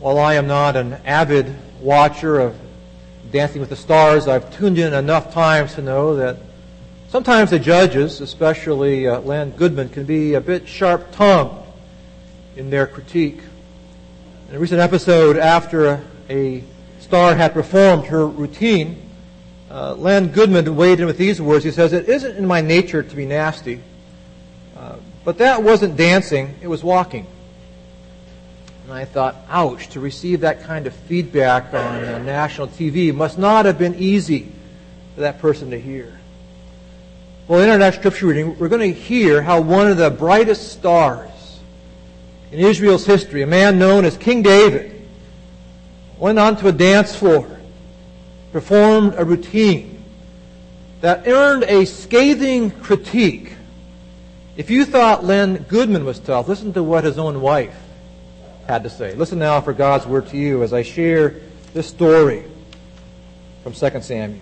While I am not an avid watcher of Dancing with the Stars, I've tuned in enough times to know that sometimes the judges, especially Len Goodman, can be a bit sharp-tongued in their critique. In a recent episode, after a star had performed her routine, Len Goodman weighed in with these words. He says, "It isn't in my nature to be nasty, but that wasn't dancing, it was walking." And I thought, ouch, to receive that kind of feedback on national TV must not have been easy for that person to hear. Well, in our next scripture reading, we're going to hear how one of the brightest stars in Israel's history, a man known as King David, went onto a dance floor, performed a routine that earned a scathing critique. If you thought Len Goodman was tough, listen to what his own wife had to say. Listen now for God's word to you as I share this story from 2 Samuel.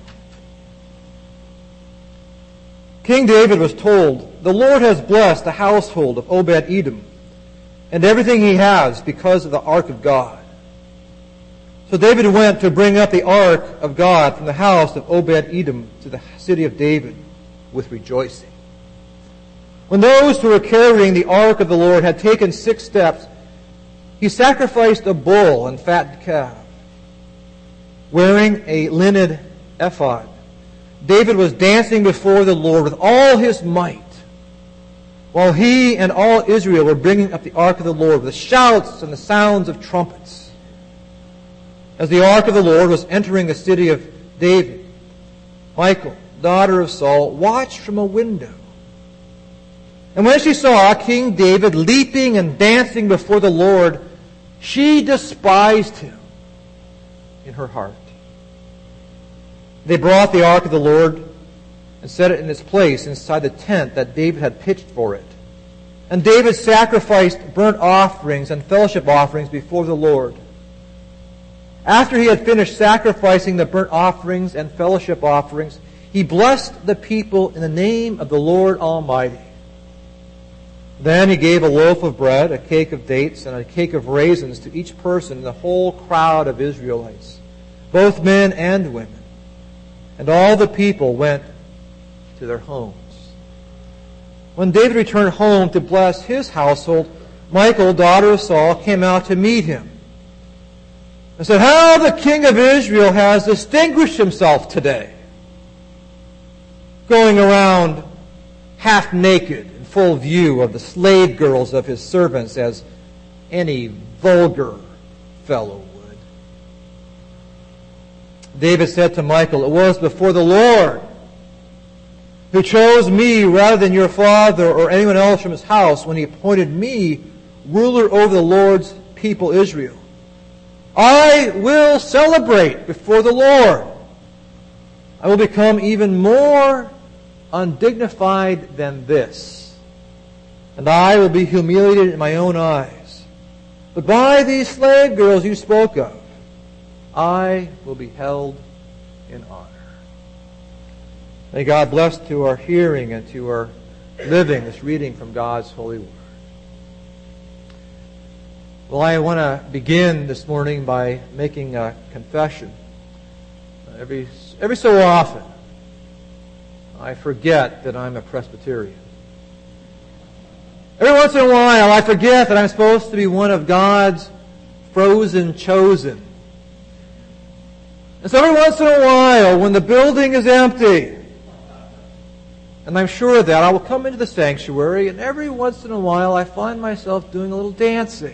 King David was told, "The Lord has blessed the household of Obed-Edom and everything he has because of the ark of God." So David went to bring up the ark of God from the house of Obed-Edom to the city of David with rejoicing. When those who were carrying the ark of the Lord had taken 6 steps, he sacrificed a bull and fattened calf. Wearing a linen ephod, David was dancing before the Lord with all his might, while he and all Israel were bringing up the ark of the Lord with shouts and the sounds of trumpets. As the ark of the Lord was entering the city of David, Michal, daughter of Saul, watched from a window. And when she saw King David leaping and dancing before the Lord, she despised him in her heart. They brought the ark of the Lord and set it in its place inside the tent that David had pitched for it. And David sacrificed burnt offerings and fellowship offerings before the Lord. After he had finished sacrificing the burnt offerings and fellowship offerings, he blessed the people in the name of the Lord Almighty. Then he gave a loaf of bread, a cake of dates, and a cake of raisins to each person in the whole crowd of Israelites, both men and women. And all the people went to their homes. When David returned home to bless his household, Michal, daughter of Saul, came out to meet him and said, "How the king of Israel has distinguished himself today, going around half naked in full view of the slave girls of his servants as any vulgar fellow would." David said to Michal, "It was before the Lord who chose me rather than your father or anyone else from his house when he appointed me ruler over the Lord's people Israel. I will celebrate before the Lord. I will become even more undignified than this, and I will be humiliated in my own eyes. But by these slave girls you spoke of, I will be held in honor." May God bless to our hearing and to our living this reading from God's holy word. Well, I want to begin this morning by making a confession. Every so often, I forget that I'm a Presbyterian. Every once in a while, I forget that I'm supposed to be one of God's frozen chosen. And so every once in a while, when the building is empty, and I'm sure of that, I will come into the sanctuary, and every once in a while, I find myself doing a little dancing.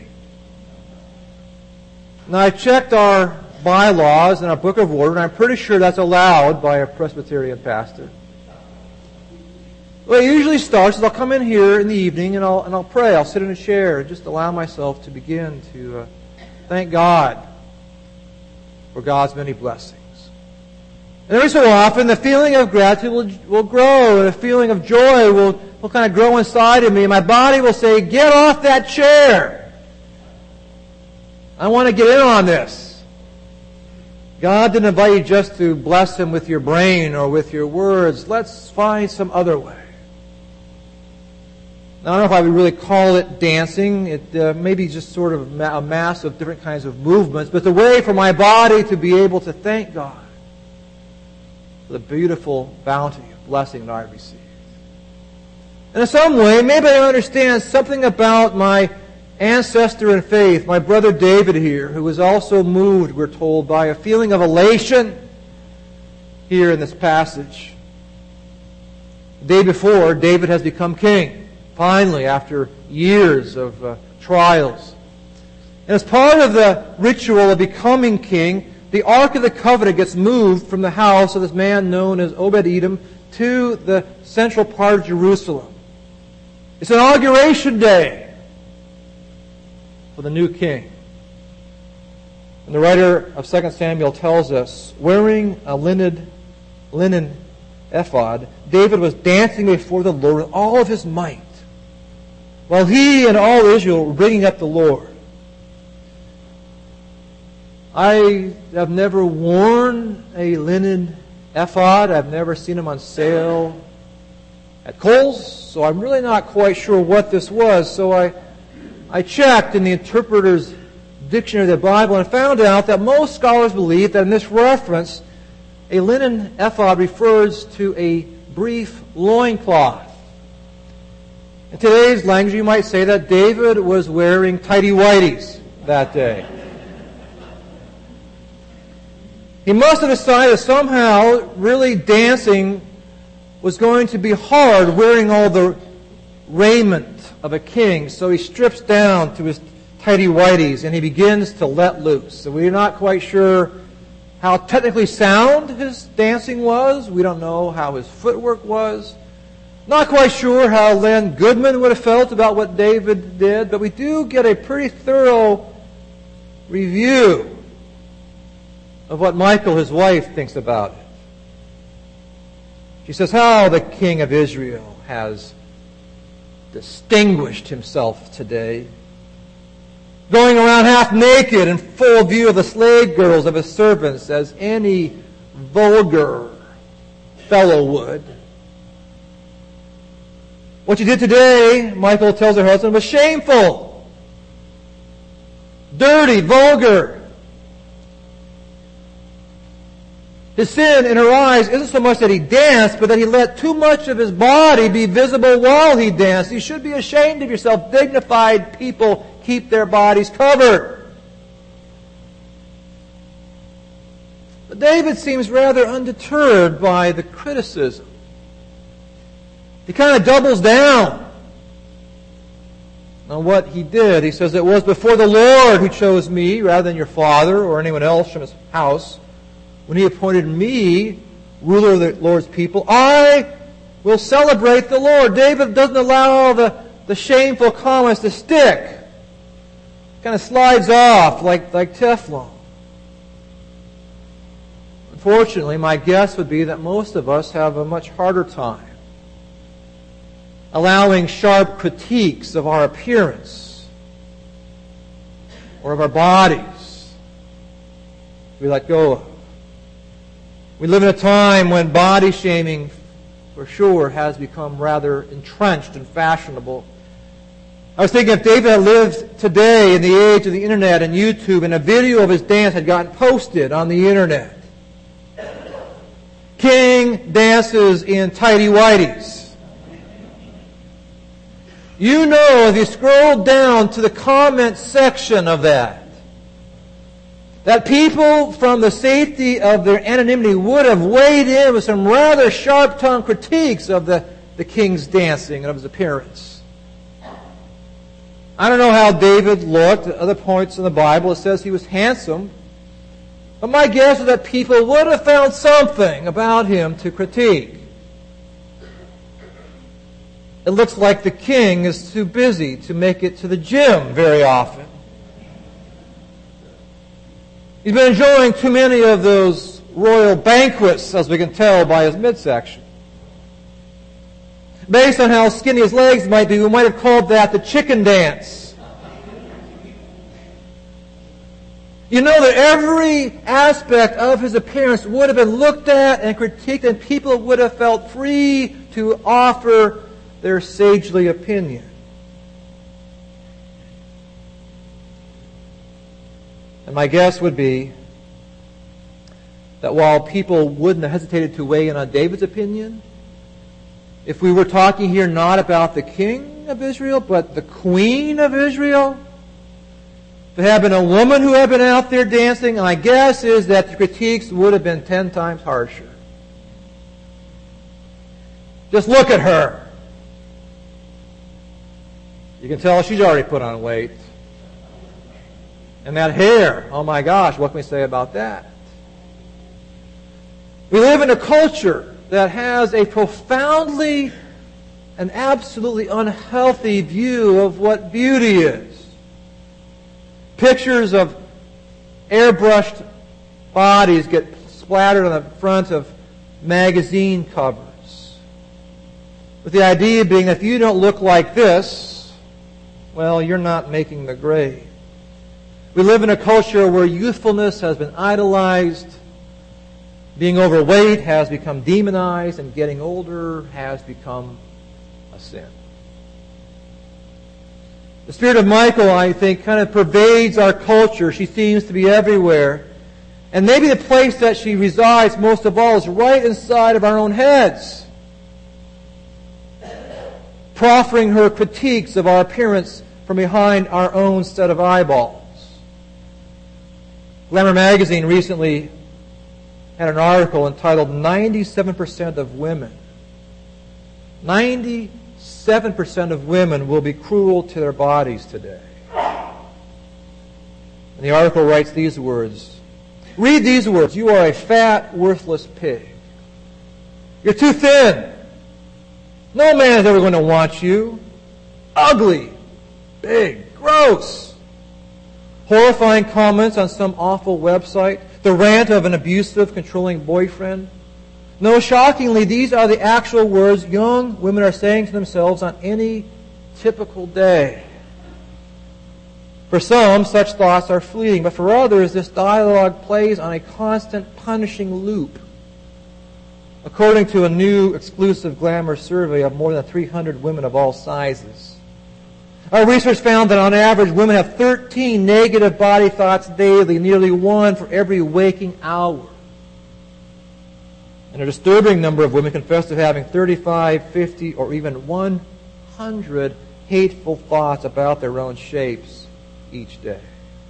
Now, I checked our bylaws and our book of order, and I'm pretty sure that's allowed by a Presbyterian pastor. Well, it usually starts as I'll come in here in the evening and I'll pray. I'll sit in a chair and just allow myself to begin to thank God for God's many blessings. And every so often, the feeling of gratitude will grow, and a feeling of joy will kind of grow inside of me. And my body will say, "Get off that chair. I want to get in on this." God didn't invite you just to bless Him with your brain or with your words. Let's find some other way. Now, I don't know if I would really call it dancing. It may be just sort of a mass of different kinds of movements, but it's a way for my body to be able to thank God for the beautiful bounty of blessing that I received. And in some way, maybe I understand something about my ancestor in faith, my brother David here, who was also moved, we're told, by a feeling of elation here in this passage. The day before, David has become king, finally, after years of trials. And as part of the ritual of becoming king, the Ark of the Covenant gets moved from the house of this man known as Obed-Edom to the central part of Jerusalem. It's inauguration day for the new king. And the writer of 2 Samuel tells us, wearing a linen ephod, David was dancing before the Lord with all of his might, while he and all Israel were bringing up the Lord. I have never worn a linen ephod. I've never seen them on sale at Kohl's, so I'm really not quite sure what this was. So I checked in the Interpreter's Dictionary of the Bible and found out that most scholars believe that in this reference, a linen ephod refers to a brief loincloth. In today's language, you might say that David was wearing tighty-whities that day. He must have decided that somehow really dancing was going to be hard, wearing all the raiment of a king. So he strips down to his tighty-whities and he begins to let loose. So we're not quite sure how technically sound his dancing was. We don't know how his footwork was. Not quite sure how Len Goodman would have felt about what David did, but we do get a pretty thorough review of what Michal, his wife, thinks about it. She says how the king of Israel has distinguished himself today, going around half naked in full view of the slave girls of his servants, as any vulgar fellow would. What you did today, Michal tells her husband, was shameful, dirty, vulgar. His sin in her eyes isn't so much that he danced, but that he let too much of his body be visible while he danced. You should be ashamed of yourself. Dignified people keep their bodies covered. But David seems rather undeterred by the criticism. He kind of doubles down on what he did. He says, it was before the Lord who chose me rather than your father or anyone else from his house. When he appointed me ruler of the Lord's people, I will celebrate the Lord. David doesn't allow the shameful comments to stick. Kind of slides off like Teflon. Unfortunately, my guess would be that most of us have a much harder time allowing sharp critiques of our appearance or of our bodies to be let go of. We live in a time when body shaming, for sure, has become rather entrenched and fashionable. I was thinking if David had lived today in the age of the internet and YouTube and a video of his dance had gotten posted on the internet. King dances in tighty-whities. You know, if you scroll down to the comment section of that people from the safety of their anonymity would have weighed in with some rather sharp-tongued critiques of the king's dancing and of his appearance. I don't know how David looked. At other points in the Bible, it says he was handsome. But my guess is that people would have found something about him to critique. It looks like the king is too busy to make it to the gym very often. He's been enjoying too many of those royal banquets, as we can tell by his midsection. Based on how skinny his legs might be, we might have called that the chicken dance. You know that every aspect of his appearance would have been looked at and critiqued, and people would have felt free to offer their sagely opinion. And my guess would be that while people wouldn't have hesitated to weigh in on David's opinion, if we were talking here not about the king of Israel, but the queen of Israel, there had been a woman who had been out there dancing, my guess is that the critiques would have been 10 times harsher. Just look at her. You can tell she's already put on weight. And that hair, oh my gosh, what can we say about that? We live in a culture that has a profoundly and absolutely unhealthy view of what beauty is. Pictures of airbrushed bodies get splattered on the front of magazine covers, with the idea being that if you don't look like this, well, you're not making the grade. We live in a culture where youthfulness has been idolized, being overweight has become demonized, and getting older has become a sin. The spirit of Michal, I think, kind of pervades our culture. She seems to be everywhere. And maybe the place that she resides most of all is right inside of our own heads, proffering her critiques of our appearance from behind our own set of eyeballs. Glamour magazine recently had an article entitled 97% of women. 97% of women will be cruel to their bodies today. And the article writes these words. Read these words. You are a fat, worthless pig. You're too thin. No man is ever going to want you. Ugly. Big. Gross. Horrifying comments on some awful website. The rant of an abusive, controlling boyfriend. No, shockingly, these are the actual words young women are saying to themselves on any typical day. For some, such thoughts are fleeting, but for others, this dialogue plays on a constant punishing loop. According to a new exclusive Glamour survey of more than 300 women of all sizes, our research found that on average, women have 13 negative body thoughts daily, nearly one for every waking hour. And a disturbing number of women confess to having 35, 50, or even 100 hateful thoughts about their own shapes each day.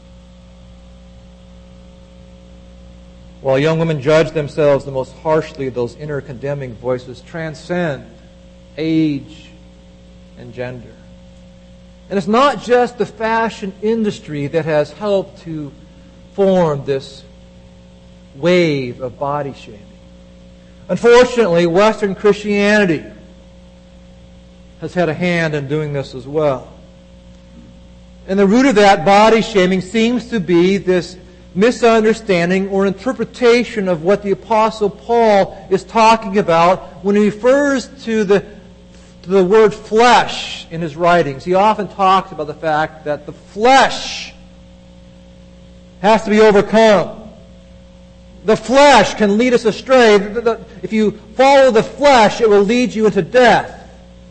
While young women judge themselves the most harshly, those inner condemning voices transcend age and gender. And it's not just the fashion industry that has helped to form this wave of body shaming. Unfortunately, Western Christianity has had a hand in doing this as well. And the root of that body shaming seems to be this misunderstanding or interpretation of what the Apostle Paul is talking about when he refers to the word flesh in his writings. He often talks about the fact that the flesh has to be overcome. The flesh can lead us astray. If you follow the flesh, it will lead you into death.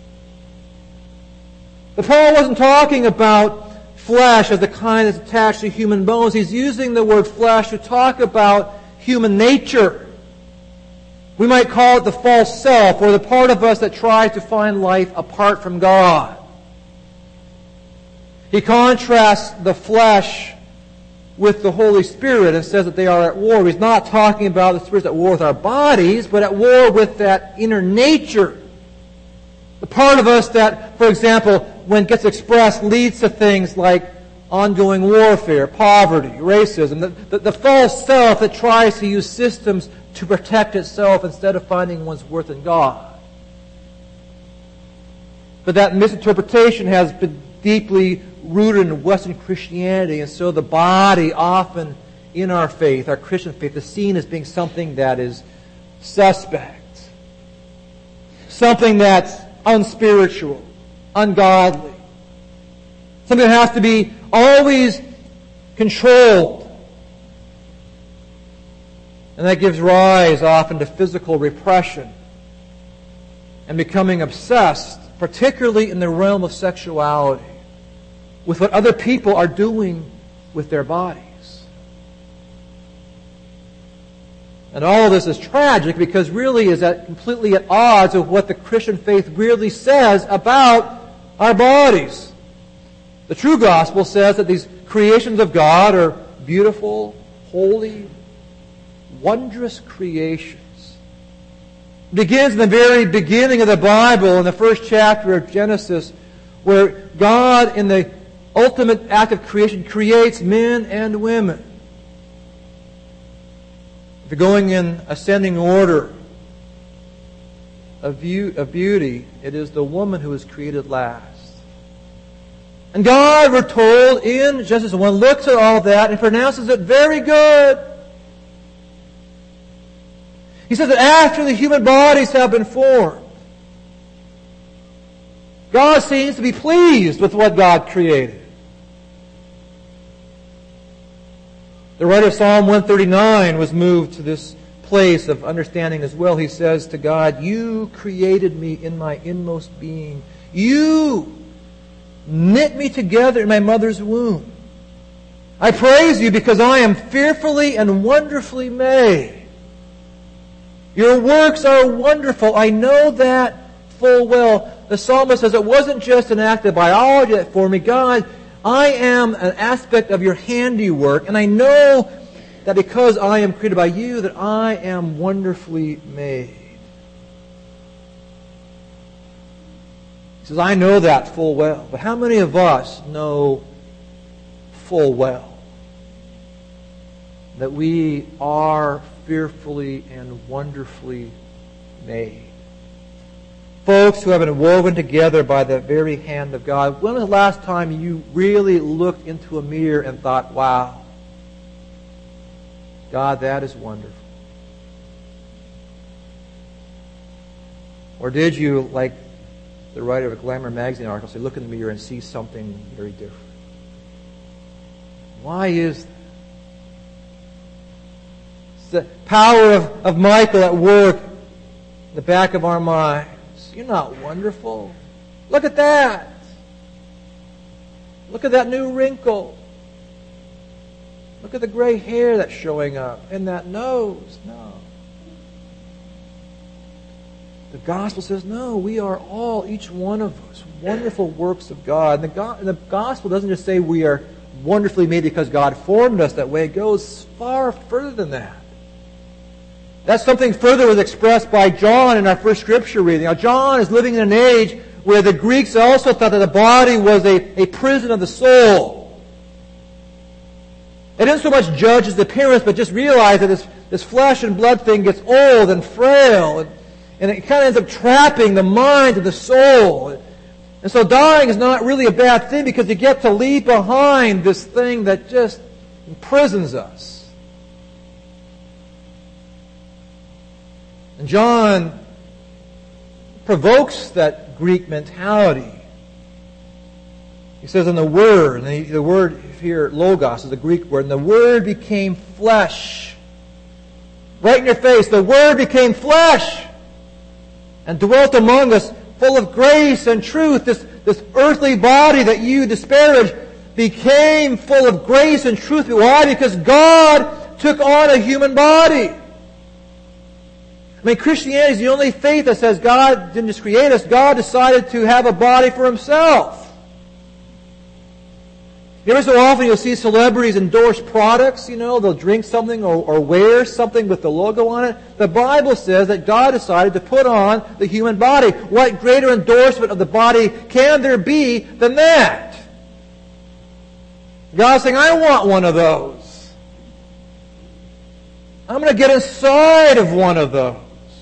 But Paul wasn't talking about flesh as the kind that's attached to human bones. He's using the word flesh to talk about human nature. We might call it the false self, or the part of us that tries to find life apart from God. He contrasts the flesh with the Holy Spirit and says that they are at war. He's not talking about the Spirit's at war with our bodies, but at war with that inner nature. The part of us that, for example, when it gets expressed, leads to things like ongoing warfare, poverty, racism, the false self that tries to use systems to protect itself instead of finding one's worth in God. But that misinterpretation has been deeply rooted in Western Christianity, and so the body often in our faith, our Christian faith, is seen as being something that is suspect, something that's unspiritual, ungodly, something that has to be always controlled. And that gives rise often to physical repression and becoming obsessed, particularly in the realm of sexuality, with what other people are doing with their bodies. And all of this is tragic because really is completely at odds with what the Christian faith really says about our bodies. The true gospel says that these creations of God are beautiful, holy, wondrous creations. It begins in the very beginning of the Bible, in the first chapter of Genesis, where God, in the ultimate act of creation, creates men and women. If you're going in ascending order of beauty, it is the woman who is created last. And God, we're told in Genesis 1, looks at all that and pronounces it very good. He says that after the human bodies have been formed, God seems to be pleased with what God created. The writer of Psalm 139 was moved to this place of understanding as well. He says to God, "You created me in my inmost being. You knit me together in my mother's womb. I praise you because I am fearfully and wonderfully made. Your works are wonderful. I know that full well." The psalmist says, it wasn't just an act of biology that formed me. God, I am an aspect of your handiwork, and I know that because I am created by you, that I am wonderfully made. He says, I know that full well. But how many of us know full well that we are fearfully and wonderfully made? Folks who have been woven together by the very hand of God. When was the last time you really looked into a mirror and thought, wow, God, that is wonderful? Or did you, like the writer of a Glamour magazine article, say, look in the mirror and see something very different? Why is that? It's the power of Michael at work in the back of our mind. You're not wonderful. Look at that. Look at that new wrinkle. Look at the gray hair that's showing up. And that nose. No. The gospel says, no, we are all, each one of us, wonderful works of God. And the gospel doesn't just say we are wonderfully made because God formed us that way. It goes far further than that. That something further was expressed by John in our first scripture reading. Now, John is living in an age where the Greeks also thought that the body was a prison of the soul. They didn't so much judge its appearance, but just realize that this flesh and blood thing gets old and frail, and it kind of ends up trapping the mind and the soul. And so dying is not really a bad thing because you get to leave behind this thing that just imprisons us. And John provokes that Greek mentality. He says in the Word, and the word here, logos, is the Greek word, and the Word became flesh. Right in your face, the Word became flesh and dwelt among us, full of grace and truth. This earthly body that you disparage became full of grace and truth. Why? Because God took on a human body. I mean, Christianity is the only faith that says God didn't just create us, God decided to have a body for Himself. Every so often you'll see celebrities endorse products, they'll drink something or wear something with the logo on it. The Bible says that God decided to put on the human body. What greater endorsement of the body can there be than that? God's saying, I want one of those. I'm going to get inside of one of those.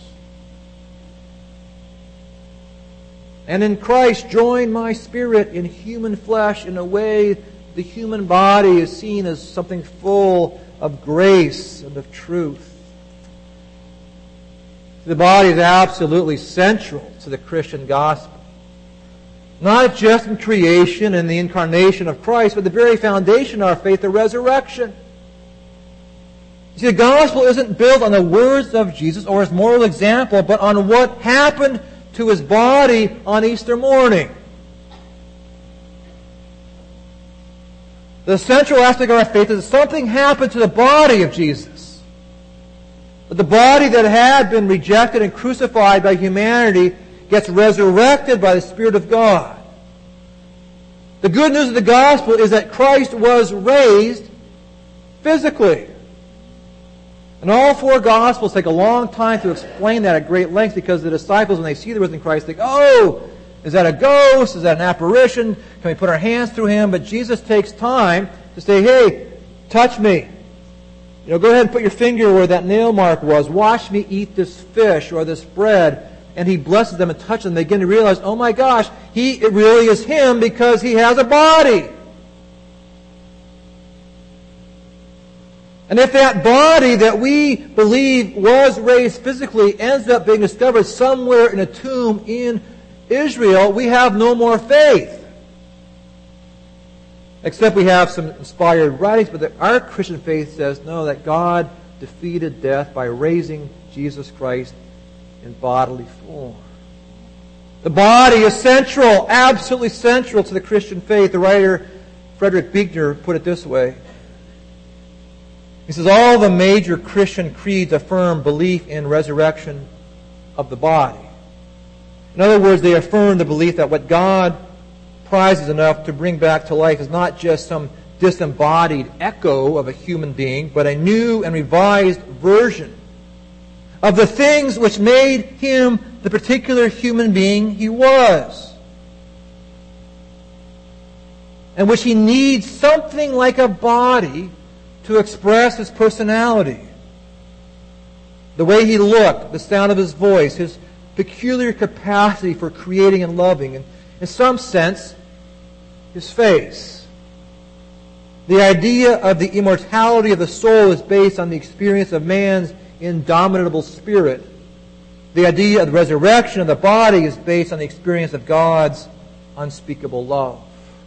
And in Christ join my spirit in human flesh in a way the human body is seen as something full of grace and of truth. The body is absolutely central to the Christian gospel. Not just in creation and the incarnation of Christ, but the very foundation of our faith, the resurrection. You see, the gospel isn't built on the words of Jesus or His moral example, but on what happened to His body on Easter morning. The central aspect of our faith is that something happened to the body of Jesus. But the body that had been rejected and crucified by humanity gets resurrected by the Spirit of God. The good news of the gospel is that Christ was raised physically. And all four Gospels take a long time to explain that at great length, because the disciples, when they see the risen Christ, think, oh, is that a ghost? Is that an apparition? Can we put our hands through Him? But Jesus takes time to say, hey, touch me. Go ahead and put your finger where that nail mark was. Watch me eat this fish or this bread. And He blesses them and touches them. They begin to realize, oh my gosh, it really is Him because He has a body. And if that body that we believe was raised physically ends up being discovered somewhere in a tomb in Israel, we have no more faith. Except we have some inspired writings, but our Christian faith says, no, that God defeated death by raising Jesus Christ in bodily form. The body is central, absolutely central to the Christian faith. The writer Frederick Buechner put it this way. He says, all the major Christian creeds affirm belief in resurrection of the body. In other words, they affirm the belief that what God prizes enough to bring back to life is not just some disembodied echo of a human being, but a new and revised version of the things which made Him the particular human being He was. And which He needs something like a body to express His personality. The way He looked, the sound of His voice, His peculiar capacity for creating and loving, and in some sense, His face. The idea of the immortality of the soul is based on the experience of man's indomitable spirit. The idea of the resurrection of the body is based on the experience of God's unspeakable love.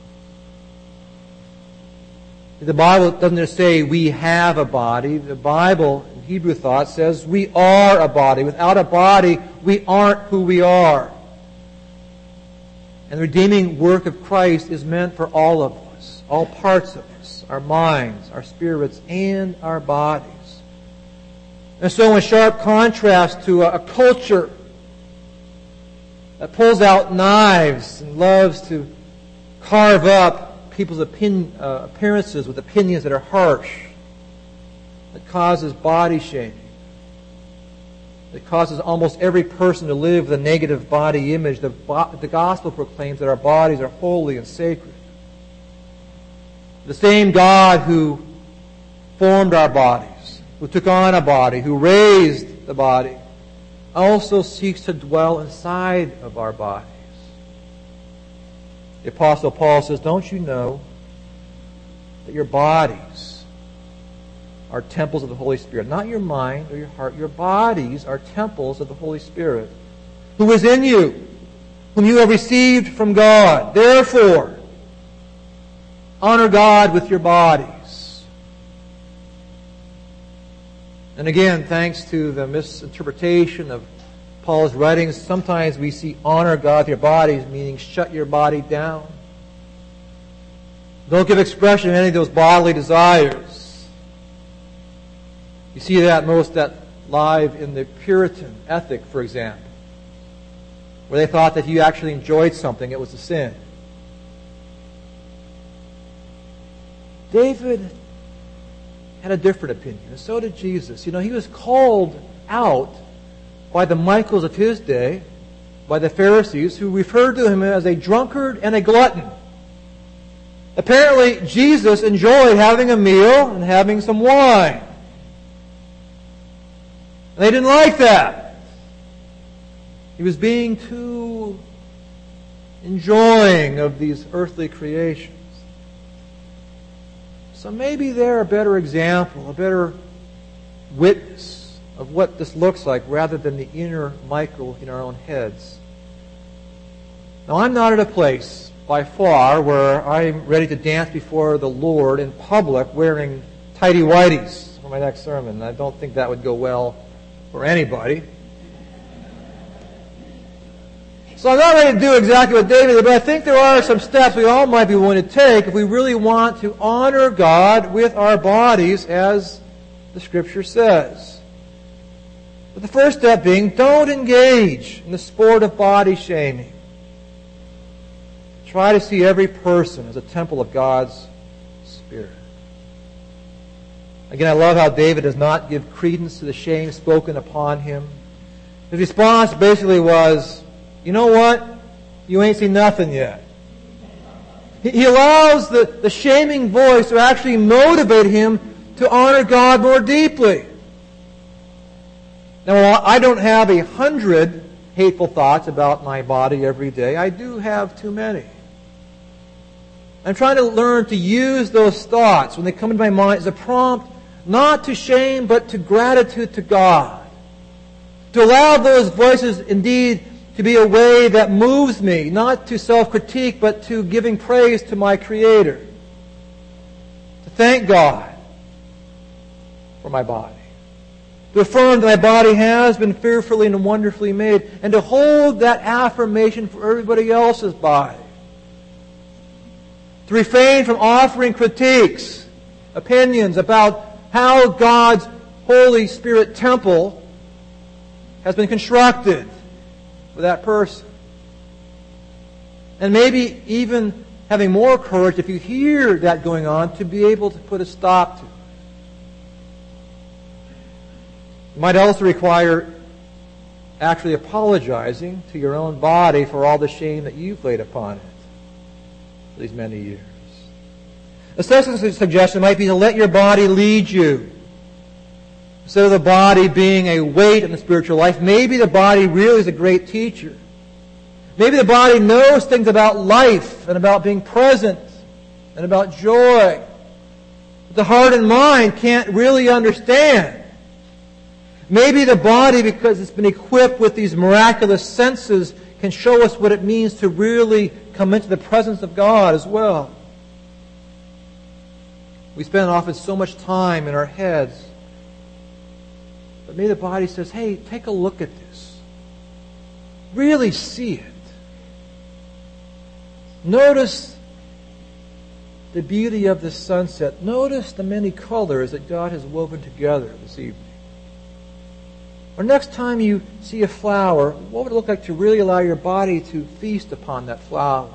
The Bible doesn't just say we have a body. The Bible, in Hebrew thought, says we are a body. Without a body, we aren't who we are. And the redeeming work of Christ is meant for all of us, all parts of us, our minds, our spirits, and our bodies. And so in sharp contrast to a culture that pulls out knives and loves to carve up people's appearances with opinions that are harsh, that causes body shaming, that causes almost every person to live with a negative body image, the gospel proclaims that our bodies are holy and sacred. The same God who formed our bodies, who took on a body, who raised the body, also seeks to dwell inside of our bodies. The Apostle Paul says, don't you know that your bodies are temples of the Holy Spirit? Not your mind or your heart. Your bodies are temples of the Holy Spirit, who is in you, whom you have received from God. Therefore, honor God with your bodies. And again, thanks to the misinterpretation of Paul's writings, sometimes we see honor God with your bodies, meaning shut your body down. Don't give expression to any of those bodily desires. You see that most live in the Puritan ethic, for example, where they thought that if you actually enjoyed something, it was a sin. David had a different opinion, and so did Jesus. He was called out by the Michaels of his day, by the Pharisees, who referred to him as a drunkard and a glutton. Apparently, Jesus enjoyed having a meal and having some wine. And they didn't like that. He was being too enjoying of these earthly creations. So maybe they're a better example, a better witness of what this looks like, rather than the inner Michael in our own heads. Now, I'm not at a place, by far, where I'm ready to dance before the Lord in public wearing tighty-whities for my next sermon. I don't think that would go well for anybody. So I'm not ready to do exactly what David did, but I think there are some steps we all might be willing to take if we really want to honor God with our bodies, as the Scripture says. But the first step being, don't engage in the sport of body shaming. Try to see every person as a temple of God's Spirit. Again, I love how David does not give credence to the shame spoken upon him. His response basically was, you know what? You ain't seen nothing yet. He allows the shaming voice to actually motivate him to honor God more deeply. Now, while I don't have 100 hateful thoughts about my body every day, I do have too many. I'm trying to learn to use those thoughts when they come into my mind as a prompt not to shame, but to gratitude to God. To allow those voices indeed to be a way that moves me, not to self-critique, but to giving praise to my Creator. To thank God for my body. To affirm that my body has been fearfully and wonderfully made, and to hold that affirmation for everybody else's body. To refrain from offering critiques, opinions about how God's Holy Spirit temple has been constructed for that person. And maybe even having more courage, if you hear that going on, to be able to put a stop to it. It might also require actually apologizing to your own body for all the shame that you've laid upon it for these many years. A second suggestion might be to let your body lead you. Instead of the body being a weight in the spiritual life, maybe the body really is a great teacher. Maybe the body knows things about life and about being present and about joy that the heart and mind can't really understand. Maybe the body, because it's been equipped with these miraculous senses, can show us what it means to really come into the presence of God as well. We spend often so much time in our heads. But maybe the body says, hey, take a look at this. Really see it. Notice the beauty of the sunset. Notice the many colors that God has woven together this evening. Or next time you see a flower, what would it look like to really allow your body to feast upon that flower?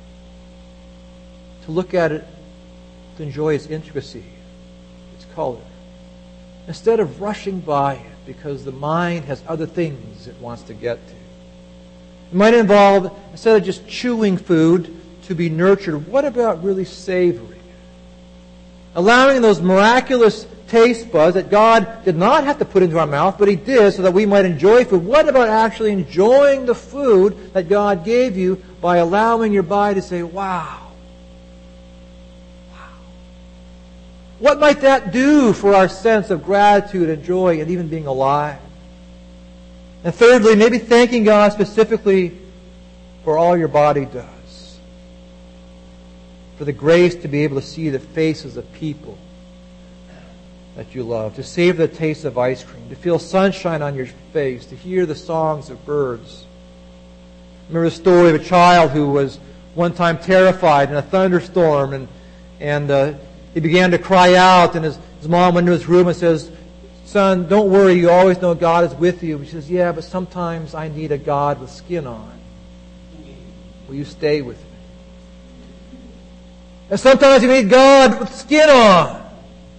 To look at it, to enjoy its intricacy, its color. Instead of rushing by it because the mind has other things it wants to get to. It might involve, instead of just chewing food to be nurtured, what about really savoring it? Allowing those miraculous taste buds that God did not have to put into our mouth, but He did so that we might enjoy food. What about actually enjoying the food that God gave you by allowing your body to say, wow. What might that do for our sense of gratitude and joy and even being alive? And thirdly, maybe thanking God specifically for all your body does. For the grace to be able to see the faces of people that you love, to savor the taste of ice cream, to feel sunshine on your face, to hear the songs of birds. I remember the story of a child who was one time terrified in a thunderstorm and he began to cry out, and his mom went into his room and says, son, don't worry, you always know God is with you. He says, yeah, but sometimes I need a God with skin on. Will you stay with me? And sometimes you need God with skin on.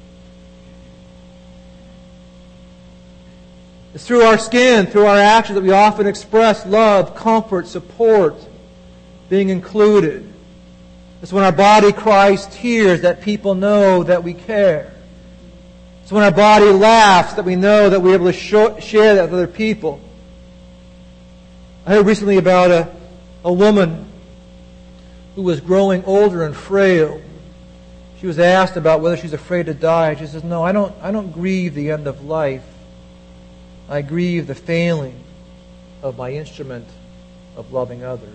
It's through our skin, through our actions that we often express love, comfort, support, being included. It's when our body cries tears that people know that we care. It's when our body laughs that we know that we're able to share that with other people. I heard recently about a woman who was growing older and frail. She was asked about whether she's afraid to die. She says, no, I don't grieve the end of life. I grieve the failing of my instrument of loving others.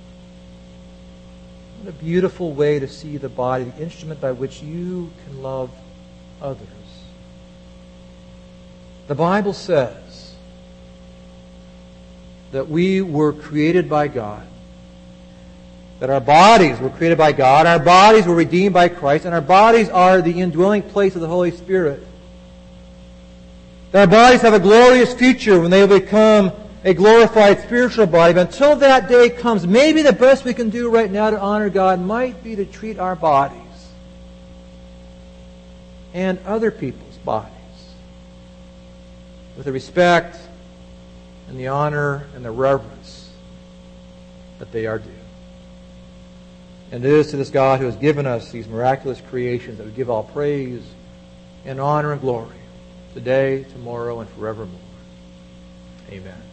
What a beautiful way to see the body, the instrument by which you can love others. The Bible says that we were created by God, that our bodies were created by God, our bodies were redeemed by Christ, and our bodies are the indwelling place of the Holy Spirit. That our bodies have a glorious future when they will become a glorified spiritual body. But until that day comes, maybe the best we can do right now to honor God might be to treat our bodies and other people's bodies with the respect and the honor and the reverence that they are due. And it is to this God who has given us these miraculous creations that we give all praise and honor and glory today, tomorrow, and forevermore. Amen.